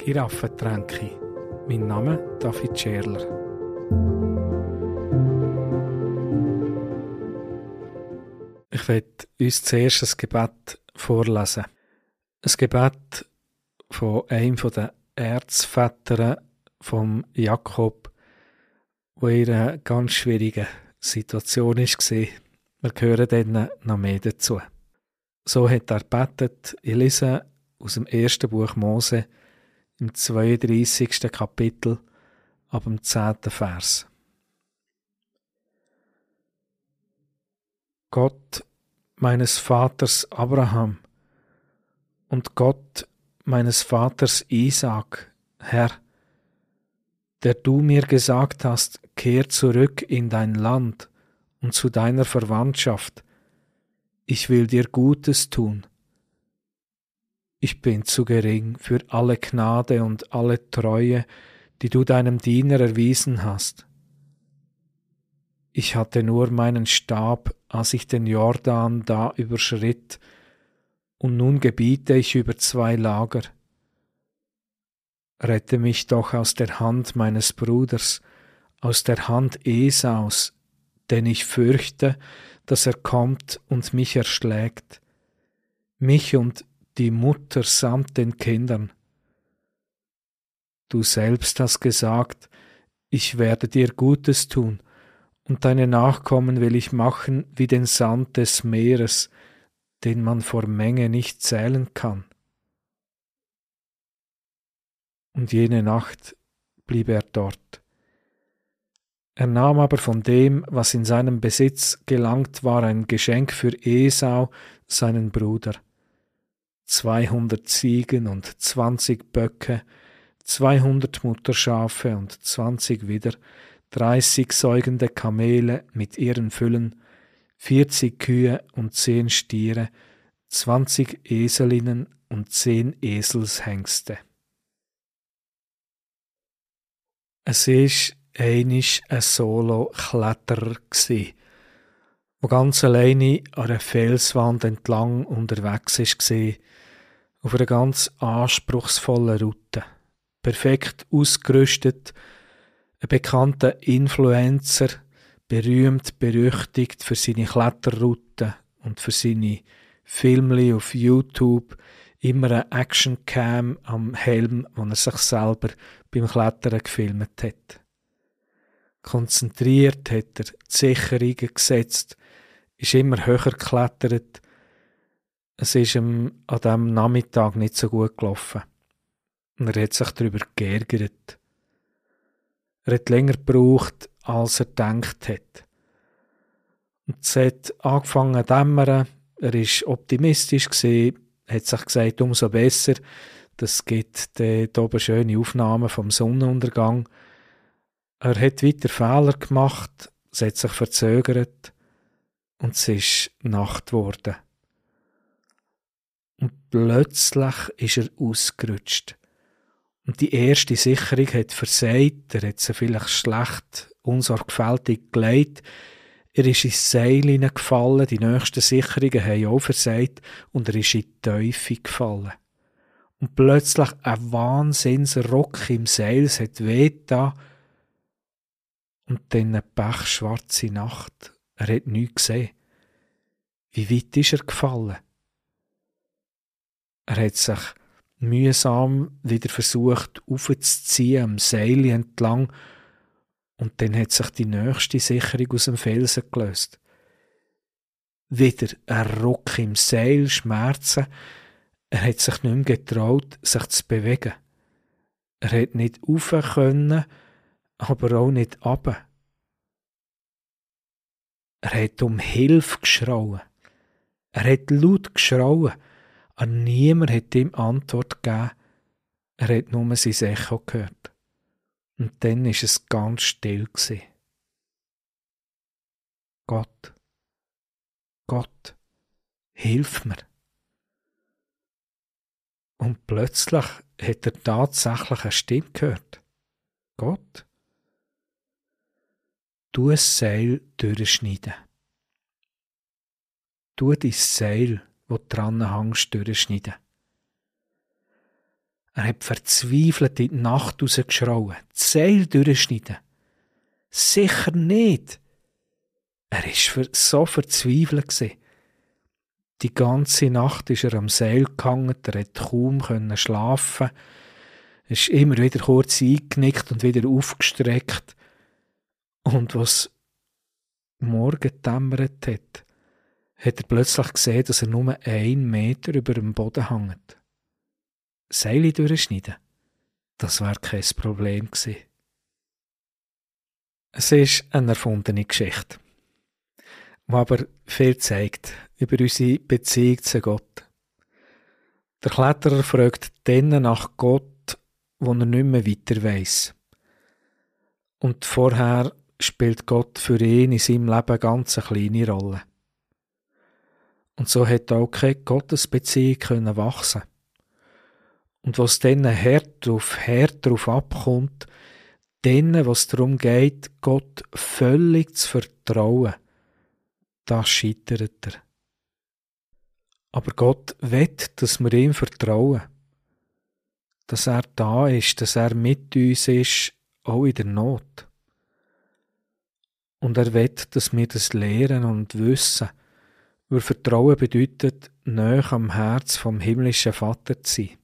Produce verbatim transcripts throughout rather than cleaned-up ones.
Giraffentränke. Mein Name David Scherler. Ich werde uns zuerst ein Gebet vorlesen. Ein Gebet von einem der Erzväter von Jakob, wo in einer ganz schwierigen Situation war. Wir hören dann noch mehr dazu. So hat er gebetet. Ich lese aus dem ersten Buch Mose im zweiunddreißigsten Kapitel ab dem zehnten Vers. Gott meines Vaters Abraham und Gott meines Vaters Isaak, Herr, der du mir gesagt hast, kehr zurück in dein Land und zu deiner Verwandtschaft, ich will dir Gutes tun. Ich bin zu gering für alle Gnade und alle Treue, die du deinem Diener erwiesen hast. Ich hatte nur meinen Stab, als ich den Jordan da überschritt, und nun gebiete ich über zwei Lager. Rette mich doch aus der Hand meines Bruders, aus der Hand Esaus, denn ich fürchte, dass er kommt und mich erschlägt, mich und die Mutter samt den Kindern. Du selbst hast gesagt, ich werde dir Gutes tun, und deine Nachkommen will ich machen wie den Sand des Meeres, den man vor Menge nicht zählen kann. Und jene Nacht blieb er dort. Er nahm aber von dem, was in seinem Besitz gelangt war, ein Geschenk für Esau, seinen Bruder. zweihundert Ziegen und zwanzig Böcke, zweihundert Mutterschafe und zwanzig Widder, dreißig säugende Kamele mit ihren Füllen, vierzig Kühe und zehn Stiere, zwanzig Eselinnen und zehn Eselshengste. Es war einmal ein Solo-Kletterer, der ganz alleine an einer Felswand entlang unterwegs war, auf einer ganz anspruchsvollen Route. Perfekt ausgerüstet, ein bekannter Influencer, berühmt, berüchtigt für seine Kletterrouten und für seine Filme auf YouTube, immer eine Actioncam am Helm, wo er sich selber beim Klettern gefilmt hat. Konzentriert hat er die Sicherungen gesetzt, ist immer höher geklettert. Es ist ihm an diesem Nachmittag nicht so gut gelaufen. Und er hat sich darüber geärgert. Er hat länger gebraucht, als er gedacht hat. Und es hat angefangen zu dämmern. Er war optimistisch, hat sich gesagt, umso besser. Das gibt dort oben schöne Aufnahmen vom Sonnenuntergang. Er hat weiter Fehler gemacht, es hat sich verzögert und es ist Nacht geworden. Und plötzlich ist er ausgerutscht. Und die erste Sicherung hat versagt, er hat sie vielleicht schlecht, unsorgfältig gelegt. Er ist ins Seil hineingefallen, die nächsten Sicherungen haben auch versagt und er ist in die Teufel gefallen. Und plötzlich ein Wahnsinnsruck im Seil, es hat weh getan. Und dann eine pechschwarze Nacht. Er hat nichts gesehen. Wie weit ist er gefallen? Er hat sich mühsam wieder versucht, aufzuziehen, am Seil entlang. Und dann hat sich die nächste Sicherung aus dem Felsen gelöst. Wieder ein Ruck im Seil, Schmerzen. Er hat sich nicht mehr getraut, sich zu bewegen. Er hat nicht rauf können, aber auch nicht runter. Er hat um Hilfe geschrauen. Er hat laut geschrauen. Aber niemand hat ihm Antwort gegeben. Er hat nur sein Echo gehört. Und dann war es ganz still. Gott, Gott, hilf mir. Und plötzlich hat er tatsächlich eine Stimme gehört. Gott, du ein Seil durchschneiden. Du dein Seil, wo du dran hängst, durchschneiden. Er hat verzweifelt in die Nacht rausgeschrauen, die Seil durchschneiden. Sicher nicht. Er war so verzweifelt gewesen. Die ganze Nacht ist er am Seil gehangen, er konnte kaum schlafen. Er ist immer wieder kurz eingenickt und wieder aufgestreckt. Und was morgen gedämmert hat, hat er plötzlich gesehen, dass er nur einen Meter über dem Boden hängt. Seile durchschneiden, das wäre kein Problem gewesen. Es ist eine erfundene Geschichte, die aber viel zeigt über unsere Beziehung zu Gott. Der Kletterer fragt dann nach Gott, wo er nicht mehr weiter weiss. Und vorher spielt Gott für ihn in seinem Leben ganz eine kleine Rolle. Und so hat auch keine Gottesbeziehung können wachsen. Und was dann hart auf hart darauf abkommt, dann, was darum geht, Gott völlig zu vertrauen, das scheitert er. Aber Gott will, dass wir ihm vertrauen. Dass er da ist, dass er mit uns ist, auch in der Not. Und er will, dass wir das lernen und wissen, weil Vertrauen bedeutet, nahe am Herz vom himmlischen Vater zu sein.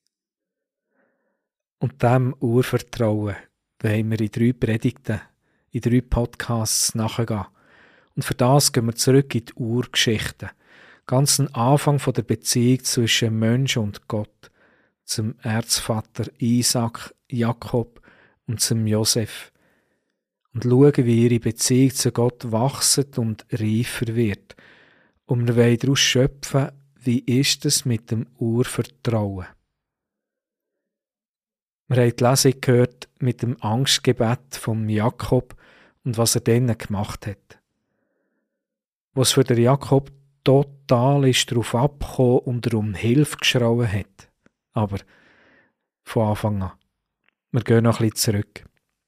Und diesem Urvertrauen wollen wir in drei Predigten, in drei Podcasts nachgehen. Und für das gehen wir zurück in die Urgeschichte. Ganz am Anfang von der Beziehung zwischen Mensch und Gott. Zum Erzvater Isaac, Jakob und zum Josef. Und schauen, wie ihre Beziehung zu Gott wächst und reifer wird. Und wir wollen daraus schöpfen, wie ist es mit dem Urvertrauen. Wir haben die Lesung gehört mit dem Angstgebet von Jakob und was er dann gemacht hat. Was für den Jakob total ist darauf abgekommen und er um Hilfe geschrauen hat. Aber von Anfang an. Wir gehen noch ein bisschen zurück.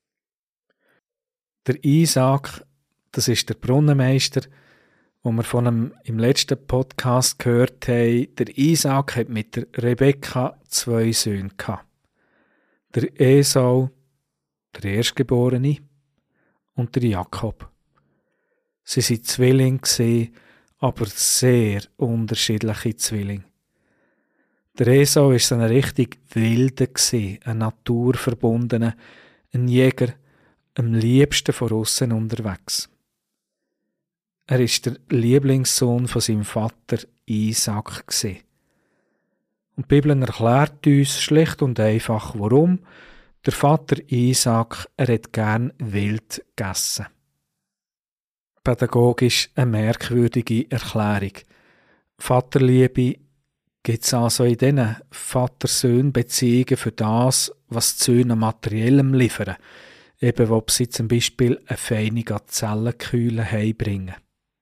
Der Isaac, das ist der Brunnenmeister, wo wir von ihm im letzten Podcast gehört haben. Der Isaac hat mit der Rebekka zwei Söhne gehabt. Der Esau, der Erstgeborene, und der Jakob. Sie waren Zwillinge, aber sehr unterschiedliche Zwillinge. Der Esau war so ein richtig Wilder, ein Naturverbundener, ein Jäger, am liebsten von aussen unterwegs. Er war der Lieblingssohn von seinem Vater Isaac. Und die Bibel erklärt uns schlicht und einfach, warum. Der Vater Isaac, er hat gern Wild gegessen. Pädagogisch eine merkwürdige Erklärung. Vaterliebe gibt es also in diesen Vater-Söhn-Beziehungen für das, was die Söhne materiellem liefern, eben ob sie zum Beispiel eine feine Gazellenkühle heimbringen.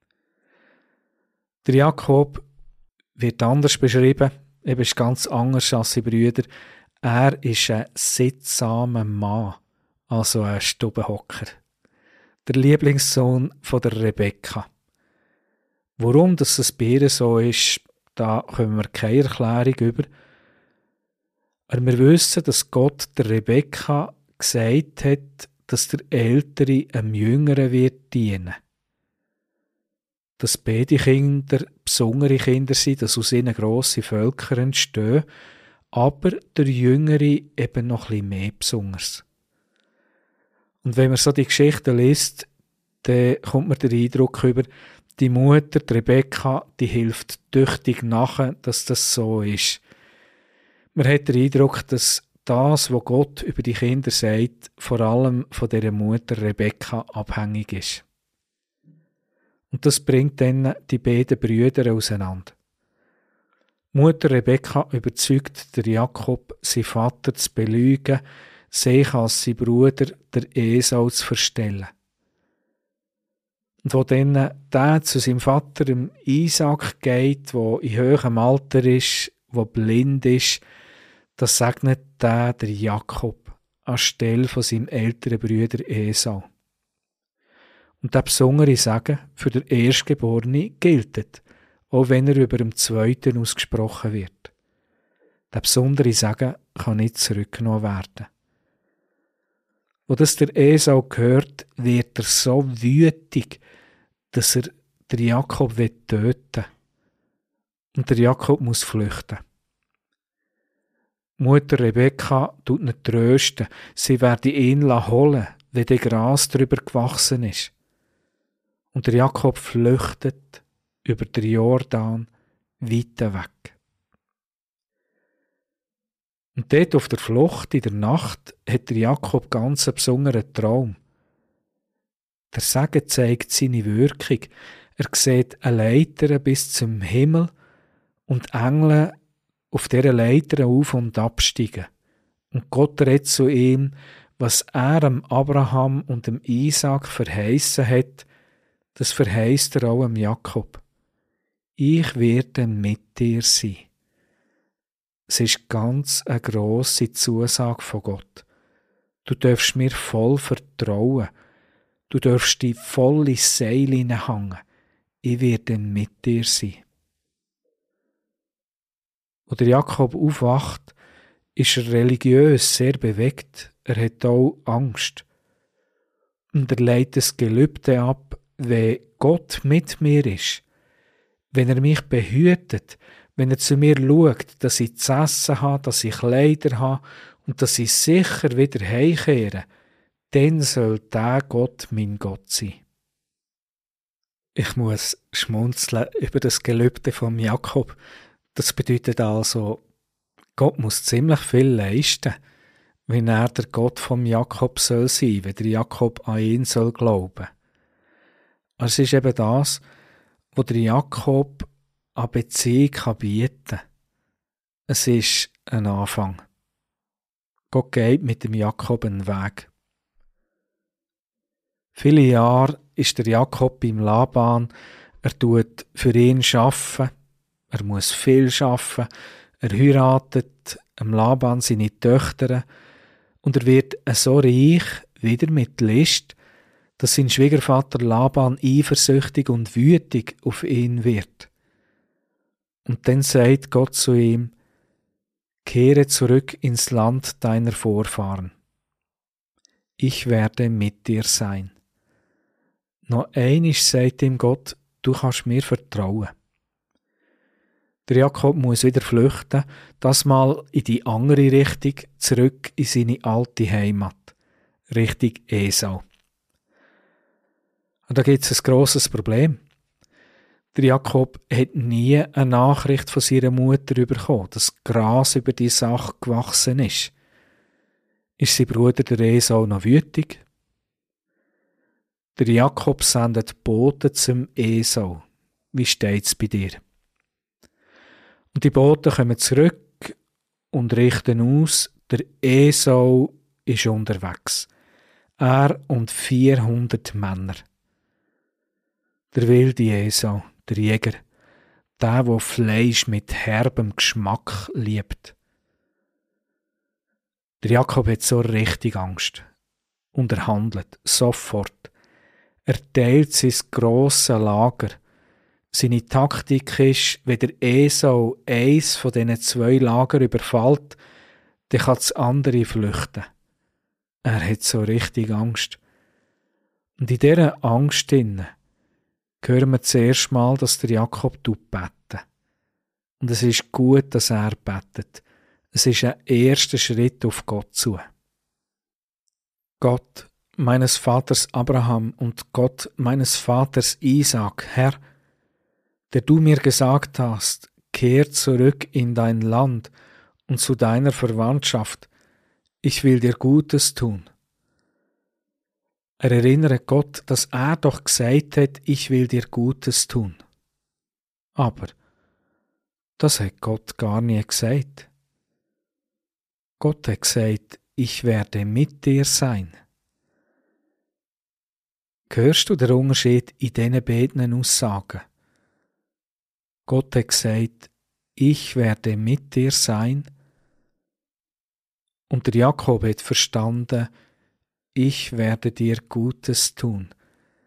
Der Jakob wird anders beschrieben, eben ist ganz anders als seine Brüder. Er ist ein sittsamer Mann, also ein Stubenhocker. Der Lieblingssohn von der Rebekka. Warum das es bei ihr so ist, da kommen wir keine Erklärung über. Aber wir wissen, dass Gott der Rebekka gesagt hat, dass der Ältere einem Jüngeren wird dienen. Dass beide Kinder besondere Kinder sind, dass aus ihnen grosse Völker entstehen, aber der Jüngere eben noch ein bisschen mehr besonders. Und wenn man so die Geschichte liest, dann kommt man den Eindruck über, die Mutter, die Rebekka, die hilft tüchtig nach, dass das so ist. Man hat den Eindruck, dass das, was Gott über die Kinder sagt, vor allem von dieser Mutter Rebekka abhängig ist. Und das bringt dann die beiden Brüder auseinander. Mutter Rebekka überzeugt der Jakob, seinen Vater zu belügen, sich als sein Bruder, der Esau, zu verstellen. Und wo dann der zu seinem Vater, dem Isaac, geht, der in hohem Alter ist, der blind ist, das segnet der, der Jakob anstelle von seinem älteren Bruder Esau. Und der besondere Segen für den Erstgeborenen gilt, auch wenn er über dem Zweiten ausgesprochen wird. Der besondere Segen kann nicht zurückgenommen werden. Wo das der Esau hört, wird er so wütig, dass er den Jakob töten will. Und der Jakob muss flüchten. Mutter Rebekka tut ihn trösten, sie werde ihn holen, wenn der Gras drüber gewachsen ist. Und der Jakob flüchtet über den Jordan weit weg. Und dort auf der Flucht in der Nacht hat der Jakob ganz einen besonderen Traum. Der Segen zeigt seine Wirkung. Er sieht eine Leiter bis zum Himmel und Engel auf dieser Leiter auf- und absteigen. Und Gott redet zu ihm, was er dem Abraham und dem Isaak verheißen hat, das verheißt er auch dem Jakob. Ich werde mit dir sein. Es ist ganz eine grosse Zusage von Gott. Du darfst mir voll vertrauen. Du darfst die voll ins Seil hineinhängen. Ich werde mit dir sein. Als der Jakob aufwacht, ist er religiös sehr bewegt. Er hat auch Angst. Und er legt das Gelübde ab, wenn Gott mit mir ist, wenn er mich behütet, wenn er zu mir schaut, dass ich zu essen habe, dass ich Kleider habe und dass ich sicher wieder heimkehre, dann soll der Gott mein Gott sein. Ich muss schmunzeln über das Gelübde von Jakob. Das bedeutet also, Gott muss ziemlich viel leisten, wenn er der Gott vom Jakob soll sein, wenn der Jakob an ihn soll glauben. Es ist eben das, wo der Jakob an Beziehung kann bieten kann. Es ist ein Anfang. Gott geht mit dem Jakob einen Weg. Viele Jahre ist der Jakob beim Laban. Er tut für ihn arbeiten. Er muss viel arbeiten. Er heiratet am Laban seine Töchter. Und er wird so reich, wieder mit List, dass sein Schwiegervater Laban eifersüchtig und wütig auf ihn wird. Und dann sagt Gott zu ihm, kehre zurück ins Land deiner Vorfahren. Ich werde mit dir sein. Noch einmal sagt ihm Gott, du kannst mir vertrauen. Der Jakob muss wieder flüchten, das mal in die andere Richtung, zurück in seine alte Heimat, Richtung Esau. Und da gibt es ein grosses Problem. Der Jakob hat nie eine Nachricht von seiner Mutter bekommen, dass Gras über die Sache gewachsen ist. Ist sein Bruder der Esau noch wütig? Der Jakob sendet Boten zum Esau. Wie steht's bei dir? Und die Boten kommen zurück und richten aus, der Esau ist unterwegs. Er und vierhundert Männer. Der wilde Esau, der Jäger, der, der Fleisch mit herbem Geschmack liebt. Der Jakob hat so richtig Angst. Und er handelt sofort. Er teilt sein grosses Lager. Seine Taktik ist, wenn der Esau eins von diesen zwei Lager überfällt, dann kann das andere flüchten. Er hat so richtig Angst. Und in dieser Angst hören wir zuerst mal, dass der Jakob betet. Und es ist gut, dass er betet. Es ist ein erster Schritt auf Gott zu. Gott meines Vaters Abraham und Gott meines Vaters Isaak, Herr, der du mir gesagt hast, kehr zurück in dein Land und zu deiner Verwandtschaft, ich will dir Gutes tun. Er erinnere Gott, dass er doch gesagt hat, ich will dir Gutes tun. Aber das hat Gott gar nie gesagt. Gott hat gesagt, ich werde mit dir sein. Hörst du den Unterschied in diesen beiden Aussagen? Gott hat gesagt, ich werde mit dir sein. Und der Jakob hat verstanden, ich werde dir Gutes tun.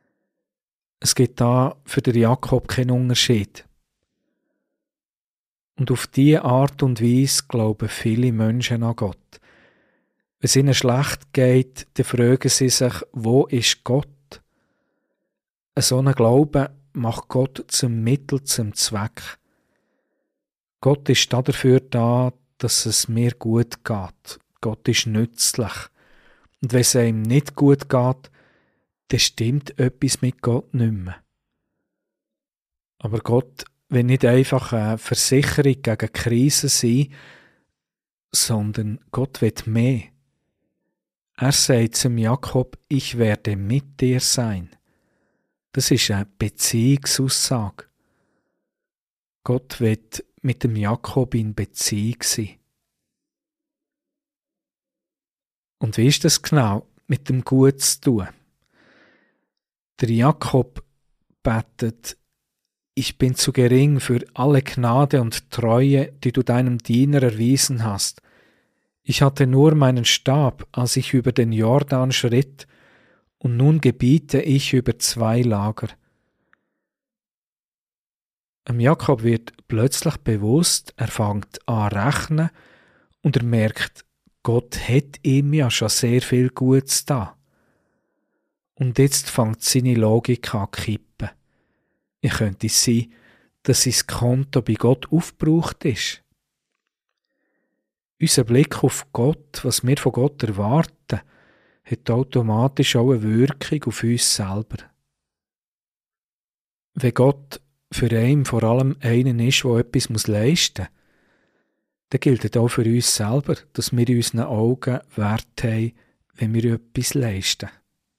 Es gibt da für den Jakob keinen Unterschied. Und auf diese Art und Weise glauben viele Menschen an Gott. Wenn es ihnen schlecht geht, dann fragen sie sich, wo ist Gott? Ein solcher Glaube macht Gott zum Mittel, zum Zweck. Gott ist dafür da, dass es mir gut geht. Gott ist nützlich. Und wenn es einem nicht gut geht, dann stimmt etwas mit Gott nicht mehr. Aber Gott will nicht einfach eine Versicherung gegen Krisen sein, sondern Gott will mehr. Er sagt zum Jakob, ich werde mit dir sein. Das ist eine Beziehungsaussage. Gott will mit dem Jakob in Beziehung sein. Und wie ist das genau, mit dem Gut zu tun? Der Jakob betet, ich bin zu gering für alle Gnade und Treue, die du deinem Diener erwiesen hast. Ich hatte nur meinen Stab, als ich über den Jordan schritt, und nun gebiete ich über zwei Lager. Dem Jakob wird plötzlich bewusst, er fängt an zu rechnen und er merkt, Gott hat ihm ja schon sehr viel Gutes da. Und jetzt fängt seine Logik an zu kippen. Wie könnte es sein, dass sein Konto bei Gott aufgebraucht ist? Unser Blick auf Gott, was wir von Gott erwarten, hat automatisch auch eine Wirkung auf uns selber. Wenn Gott für einen vor allem einen ist, der etwas leisten muss, dann gilt es auch für uns selber, dass wir in unseren Augen Wert haben, wenn wir etwas leisten.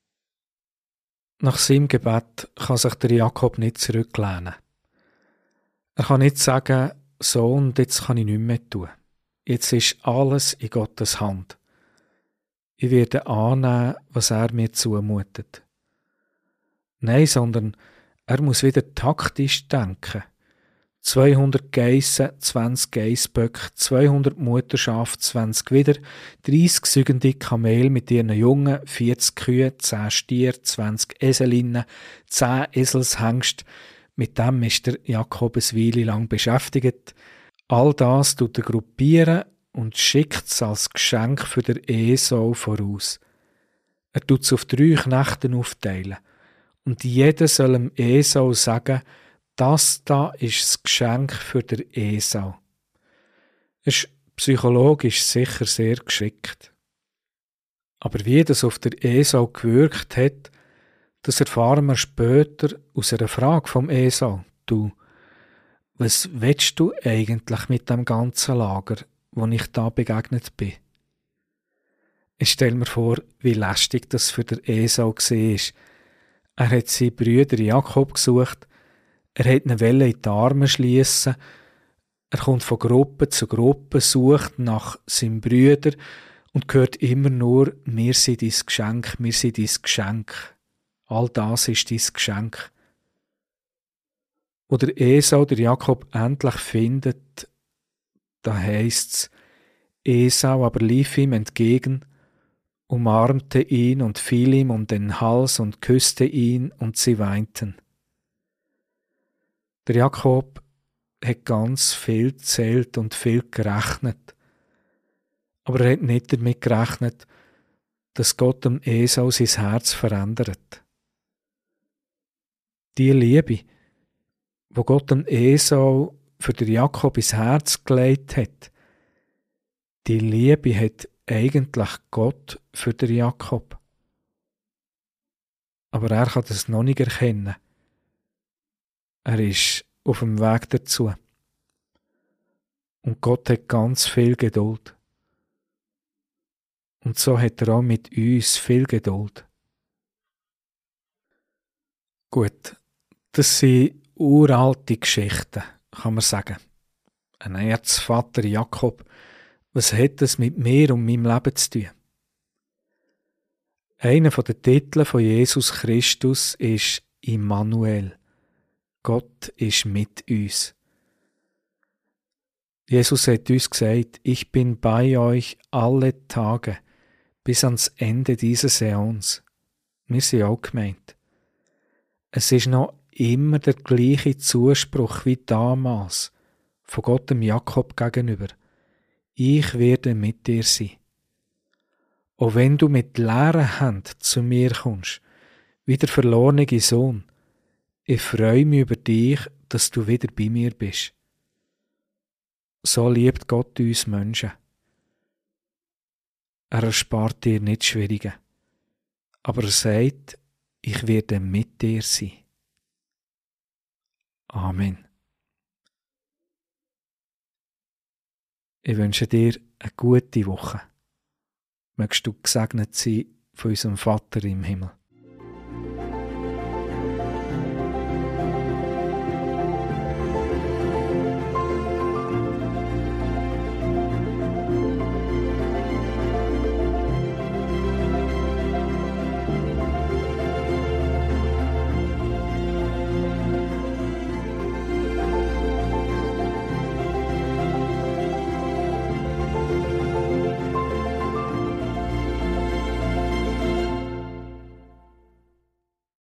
Nach seinem Gebet kann sich der Jakob nicht zurücklehnen. Er kann nicht sagen, so und jetzt kann ich nichts mehr tun. Jetzt ist alles in Gottes Hand. Ich werde annehmen, was er mir zumutet. Nein, sondern er muss wieder taktisch denken. zweihundert Geissen, zwanzig Geissböcke, zweihundert Mutterschafe, zwanzig Widder, dreissig säugende Kamel mit ihren Jungen, vierzig Kühe, zehn Stiere, zwanzig Eselinnen, zehn Eselshengste. Mit dem ist der Jakob eine Weile lang beschäftigt. All das tut er gruppieren und schickt es als Geschenk für den Esau voraus. Er tut es auf drei Knechte aufteilen. Und jeder soll dem Esau sagen, das da ist das Geschenk für den Esau. Es ist psychologisch sicher sehr geschickt. Aber wie das auf der Esau gewirkt hat, das erfahren wir später aus einer Frage vom Esau. Du, was willst du eigentlich mit dem ganzen Lager, wo ich da begegnet bin? Ich stelle mir vor, wie lästig das für den Esau war. Er hat seinen Brüder Jakob gesucht, er hat ihn in die Arme schliessen, er kommt von Gruppe zu Gruppe, sucht nach seinem Brüder und hört immer nur, wir sind dein Geschenk, wir sind dein Geschenk. All das ist dein Geschenk. Wo der Esau der Jakob endlich findet, da heisst's, Esau aber lief ihm entgegen, umarmte ihn und fiel ihm um den Hals und küsste ihn, und sie weinten. Der Jakob hat ganz viel gezählt und viel gerechnet, aber er hat nicht damit gerechnet, dass Gott dem Esau sein Herz verändert. Die Liebe, wo Gott dem Esau für den Jakob ins Herz gelegt hat, die Liebe hat eigentlich Gott für den Jakob. Aber er kann das noch nicht erkennen. Er ist auf dem Weg dazu. Und Gott hat ganz viel Geduld. Und so hat er auch mit uns viel Geduld. Gut, das sind uralte Geschichten, kann man sagen. Ein Erzvater Jakob, was hat das mit mir und meinem Leben zu tun? Einer der Titel von Jesus Christus ist Immanuel. Gott ist mit uns. Jesus hat uns gesagt, ich bin bei euch alle Tage bis ans Ende dieses Äons. Wir sind auch gemeint. Es ist noch immer der gleiche Zuspruch wie damals, von Gott dem Jakob gegenüber: Ich werde mit dir sein. Auch wenn du mit leeren Händen zu mir kommst, wie der verlorene Sohn, ich freue mich über dich, dass du wieder bei mir bist. So liebt Gott uns Menschen. Er erspart dir nicht Schwierige, aber er sagt: Ich werde mit dir sein. Amen. Ich wünsche dir eine gute Woche. Mögst du gesegnet sein von unserem Vater im Himmel.